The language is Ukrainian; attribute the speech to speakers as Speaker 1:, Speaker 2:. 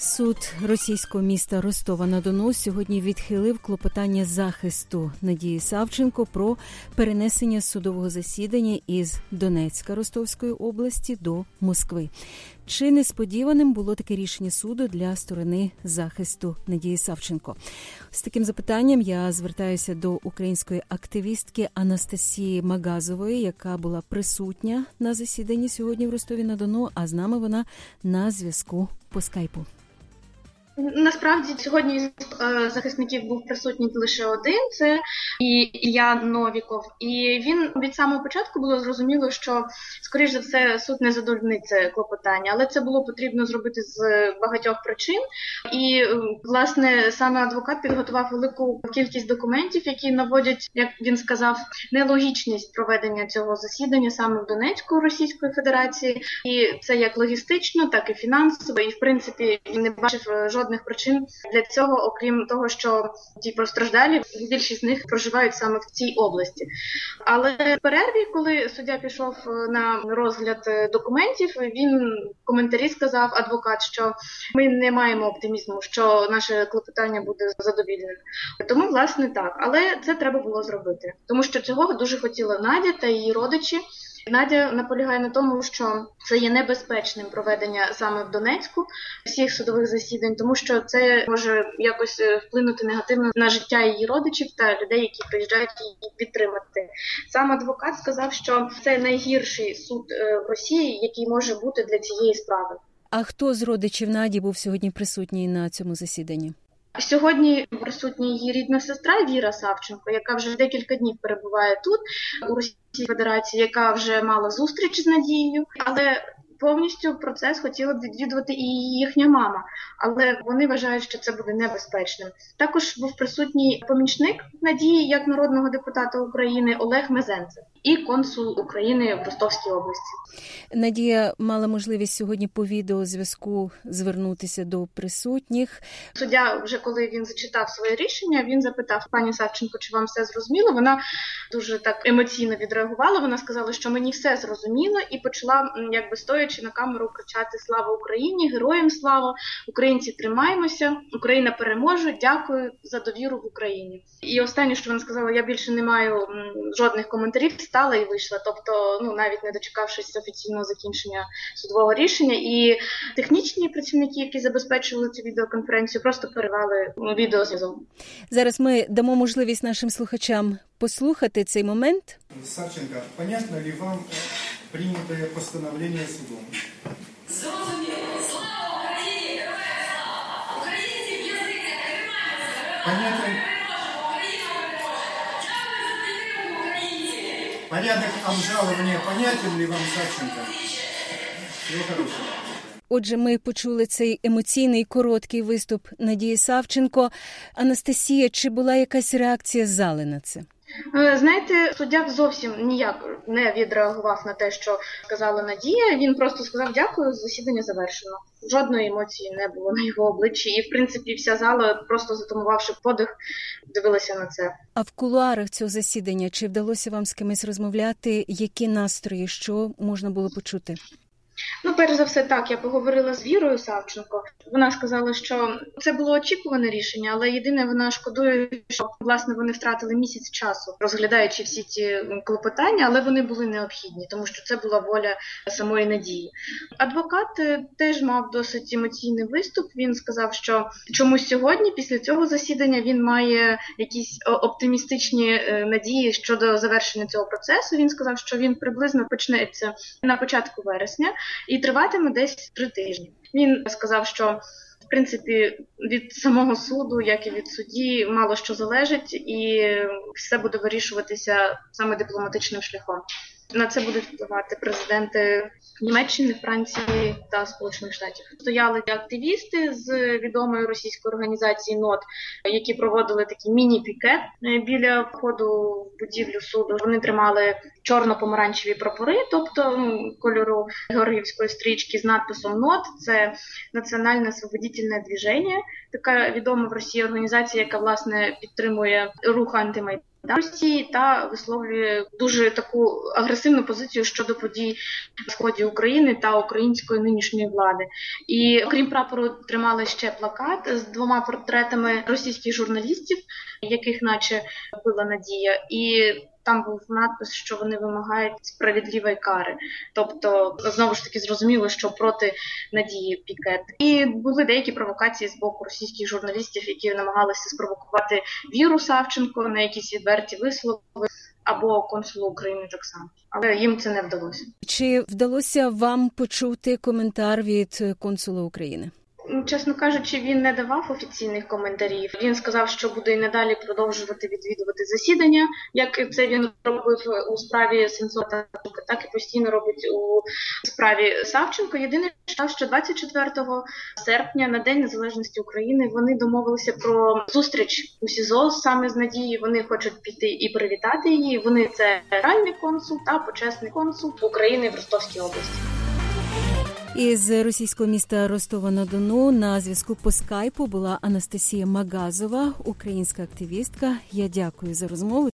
Speaker 1: Суд російського міста Ростова-на-Дону сьогодні відхилив клопотання захисту Надії Савченко про перенесення судового засідання із Донецька Ростовської області до Москви. Чи несподіваним було таке рішення суду для сторони захисту Надії Савченко? З таким запитанням я звертаюся до української активістки Анастасії Магазової, яка була присутня на засіданні сьогодні в Ростові-на-Дону, а з нами вона на зв'язку по скайпу.
Speaker 2: Насправді, сьогодні з захисників був присутній лише один, це Ілля Новіков. І він від самого початку було зрозуміло, що, скоріш за все, суд не задовольнить це клопотання. Але це було потрібно зробити з багатьох причин. І, власне, саме адвокат підготував велику кількість документів, які наводять, як він сказав, нелогічність проведення цього засідання саме в Донецьку Російської Федерації. І це як логістично, так і фінансово. І, в принципі, він не бачив жодних причин для цього, окрім того, що ті постраждалі, більшість з них проживають саме в цій області. Але в перерві, коли суддя пішов на розгляд документів, він в коментарі сказав, адвокат, що ми не маємо оптимізму, що наше клопотання буде задовільним. Тому, власне, так. Але це треба було зробити. Тому що цього дуже хотіла Надя та її родичі. Надя наполягає на тому, що це є небезпечним проведення саме в Донецьку всіх судових засідань, тому що це може якось вплинути негативно на життя її родичів та людей, які приїжджають її підтримати. Сам адвокат сказав, що це найгірший суд в Росії, який може бути для цієї справи.
Speaker 1: А хто з родичів Наді був сьогодні присутній на цьому засіданні?
Speaker 2: Сьогодні присутня її рідна сестра Віра Савченко, яка вже декілька днів перебуває тут, у Російській Федерації, яка вже мала зустріч з Надією, але повністю процес хотіла б відвідувати і їхня мама, але вони вважають, що це буде небезпечним. Також був присутній помічник Надії, як народного депутата України, Олег Мезенцев, і консул України в Ростовській області.
Speaker 1: Надія мала можливість сьогодні по відеозв'язку звернутися до присутніх.
Speaker 2: Суддя, вже коли він зачитав своє рішення, він запитав: пані Савченко, чи вам все зрозуміло? Вона дуже так емоційно відреагувала, вона сказала, що мені все зрозуміло, і почала, якби стоячи на камеру, кричати: «Слава Україні! Героям слава! Українці, тримаємося! Україна переможе! Дякую за довіру в Україні!» І останнє, що вона сказала: я більше не маю жодних коментарів, стала і вийшла. Тобто, навіть не дочекавшись офіційного закінчення судового рішення. І технічні працівники, які забезпечували цю відеоконференцію, просто перервали відеозв'язок.
Speaker 1: Зараз ми дамо можливість нашим слухачам послухати цей момент.
Speaker 3: Савченко, понятно ли вам прийняте постановлення суду?
Speaker 4: Зрозуміло. Слава Україні! Героям слава! Українці в язиці тримаємося!
Speaker 3: Понятно. Порядок обжалования понятен ли вам, Савченко? Всего хорошего.
Speaker 1: Отже, ми почули цей емоційний короткий виступ Надії Савченко. Анастасія, чи була якась реакція зали на це?
Speaker 2: Знаєте, суддя зовсім ніяк не відреагував на те, що сказала Надія. Він просто сказав: дякую, засідання завершено. Жодної емоції не було на його обличчі. І, в принципі, вся зала, просто затамувавши подих, дивилася на це.
Speaker 1: А в кулуарах цього засідання чи вдалося вам з кимось розмовляти? Які настрої, що можна було почути?
Speaker 2: Перш за все, так, я поговорила з Вірою Савченко. Вона сказала, що це було очікуване рішення, але єдине, вона шкодує, що, власне, вони втратили місяць часу, розглядаючи всі ці клопотання, але вони були необхідні, тому що це була воля самої Надії. Адвокат теж мав досить емоційний виступ. Він сказав, що чомусь сьогодні, після цього засідання, він має якісь оптимістичні надії щодо завершення цього процесу. Він сказав, що він приблизно почнеться на початку вересня і триватиме десь 3 тижні. Він сказав, що, в принципі, від самого суду, як і від судді, мало що залежить, і все буде вирішуватися саме дипломатичним шляхом. На це будуть впливати президенти Німеччини, Франції та Сполучених Штатів. Стояли активісти з відомої російської організації НОТ, які проводили такий міні-пікет біля входу в будівлю суду. Вони тримали чорно-помаранчеві прапори, тобто кольору георгіївської стрічки з надписом НОТ. Це Національне освободительне движення, така відома в Росії організація, яка, власне, підтримує рух антимайдану. Росії та висловлює дуже таку агресивну позицію щодо подій на сході України та української нинішньої влади. І окрім прапору тримали ще плакат з 2 портретами російських журналістів, яких наче вбила Надія, і там був надпис, що вони вимагають справедливої кари. Тобто, знову ж таки, зрозуміло, що проти Надії пікет. І були деякі провокації з боку російських журналістів, які намагалися спровокувати Віру Савченко на якісь відверті вислови, або консулу України так само. Але їм це не вдалося.
Speaker 1: Чи вдалося вам почути коментар від консула України?
Speaker 2: Чесно кажучи, він не давав офіційних коментарів. Він сказав, що буде і надалі продовжувати відвідувати засідання, як це він робив у справі Сенцова, так і постійно робить у справі Савченко. Єдине, що 24 серпня, на День Незалежності України, вони домовилися про зустріч у СІЗО саме з Надією. Вони хочуть піти і привітати її. Вони – це генеральний консул та почесний консул України в Ростовській області.
Speaker 1: Із російського міста Ростова-на-Дону на зв'язку по скайпу була Анастасія Магазова, українська активістка. Я дякую за розмову.